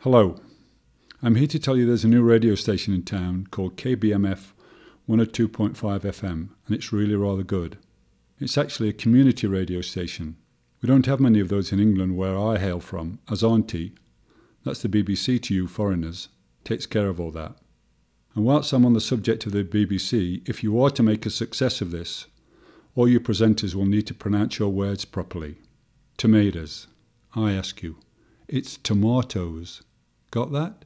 Hello, I'm here to tell you there's a new radio station in town called KBMF 102.5 FM, and it's really rather good. It's actually a community radio station. We don't have many of those in England where I hail from, as Auntie, that's the BBC to you foreigners, takes care of all that. And whilst I'm on the subject of the BBC, if you are to make a success of this, all your presenters will need to pronounce your words properly. Tomatoes. I ask you. It's tomatoes. Got that?